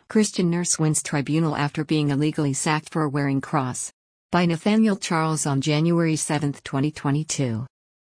Christian nurse wins tribunal after being illegally sacked for wearing cross. By Nathaniel Charles on January 7, 2022.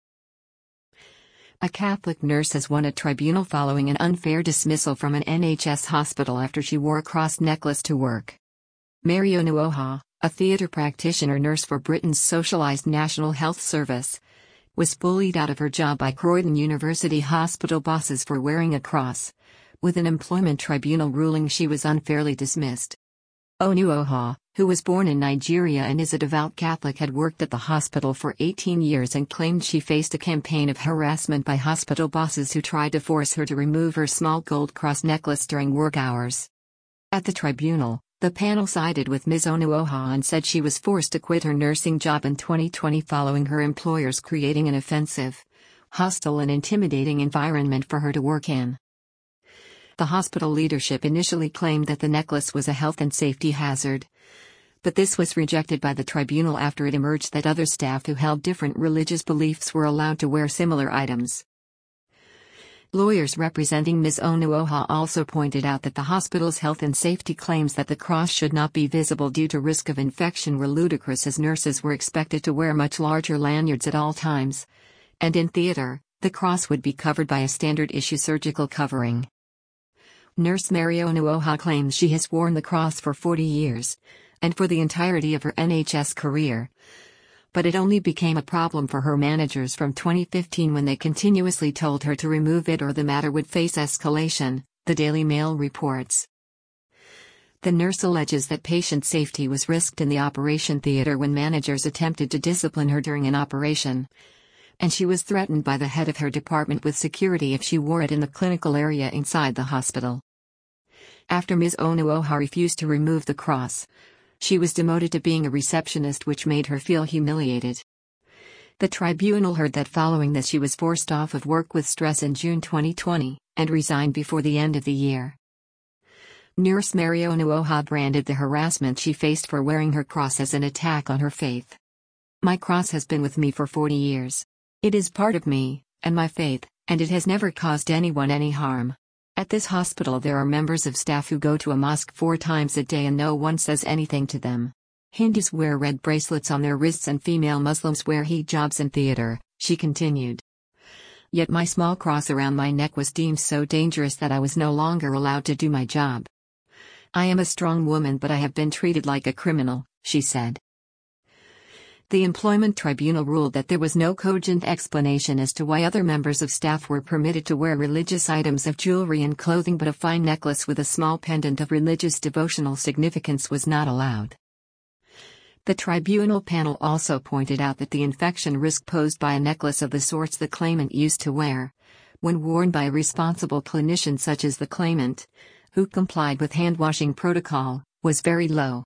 A Catholic nurse has won a tribunal following an unfair dismissal from an NHS hospital after she wore a cross necklace to work. Mary Onuoha, a theatre practitioner nurse for Britain's socialised National Health Service, was bullied out of her job by Croydon University Hospital bosses for wearing a cross, with an employment tribunal ruling she was unfairly dismissed. Onuoha, who was born in Nigeria and is a devout Catholic, had worked at the hospital for 18 years and claimed she faced a campaign of harassment by hospital bosses who tried to force her to remove her small gold cross necklace during work hours. At the tribunal, the panel sided with Ms. Onuoha and said she was forced to quit her nursing job in 2020 following her employers creating an offensive, hostile and intimidating environment for her to work in. The hospital leadership initially claimed that the necklace was a health and safety hazard, but this was rejected by the tribunal after it emerged that other staff who held different religious beliefs were allowed to wear similar items. Lawyers representing Ms. Onuoha also pointed out that the hospital's health and safety claims that the cross should not be visible due to risk of infection were ludicrous, as nurses were expected to wear much larger lanyards at all times, and in theatre, the cross would be covered by a standard-issue surgical covering. Nurse Mary Onuoha claims she has worn the cross for 40 years, and for the entirety of her NHS career. But it only became a problem for her managers from 2015 when they continuously told her to remove it or the matter would face escalation, the Daily Mail reports. The nurse alleges that patient safety was risked in the operation theatre when managers attempted to discipline her during an operation, and she was threatened by the head of her department with security if she wore it in the clinical area inside the hospital. After Ms. Onuoha refused to remove the cross, she was demoted to being a receptionist, which made her feel humiliated. The tribunal heard that following this she was forced off of work with stress in June 2020, and resigned before the end of the year. Nurse Mary Onuoha branded the harassment she faced for wearing her cross as an attack on her faith. "My cross has been with me for 40 years. It is part of me, and my faith, and it has never caused anyone any harm. At this hospital there are members of staff who go to a mosque 4 times a day and no one says anything to them. Hindus wear red bracelets on their wrists and female Muslims wear hijabs in theatre," she continued. "Yet my small cross around my neck was deemed so dangerous that I was no longer allowed to do my job. I am a strong woman, but I have been treated like a criminal," she said. The employment tribunal ruled that there was no cogent explanation as to why other members of staff were permitted to wear religious items of jewelry and clothing, but a fine necklace with a small pendant of religious devotional significance was not allowed. The tribunal panel also pointed out that the infection risk posed by a necklace of the sorts the claimant used to wear, when worn by a responsible clinician such as the claimant, who complied with hand-washing protocol, was very low.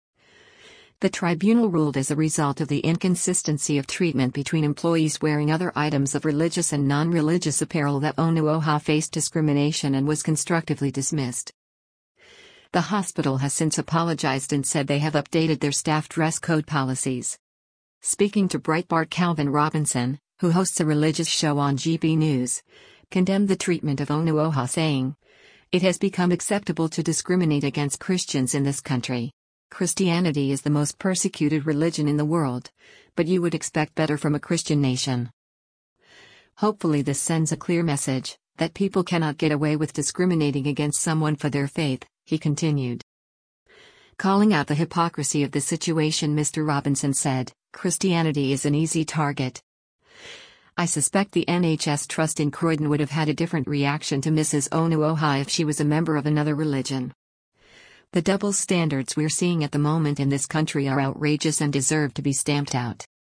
The tribunal ruled as a result of the inconsistency of treatment between employees wearing other items of religious and non-religious apparel that Onuoha faced discrimination and was constructively dismissed. The hospital has since apologized and said they have updated their staff dress code policies. Speaking to Breitbart, Calvin Robinson, who hosts a religious show on GB News, condemned the treatment of Onuoha, saying, "It has become acceptable to discriminate against Christians in this country. Christianity is the most persecuted religion in the world, but you would expect better from a Christian nation." Hopefully this sends a clear message, that people cannot get away with discriminating against someone for their faith, he continued. Calling out the hypocrisy of the situation, Mr. Robinson said, "Christianity is an easy target. I suspect the NHS Trust in Croydon would have had a different reaction to Mrs. Onuoha if she was a member of another religion. The double standards we're seeing at the moment in this country are outrageous and deserve to be stamped out."